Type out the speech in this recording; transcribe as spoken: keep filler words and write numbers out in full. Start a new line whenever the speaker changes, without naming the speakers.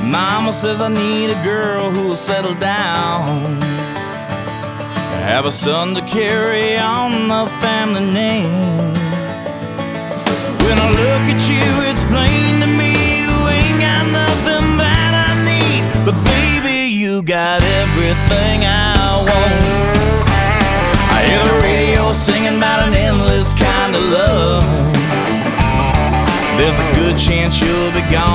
Mama says I need a girl who will settle down, have a son to carry on the family name. When I look at you, it's plain to me you ain't got nothing that I need, but baby, you got everything I want. I hear the radio singing about an endless kind of love. There's a good chance you'll be gone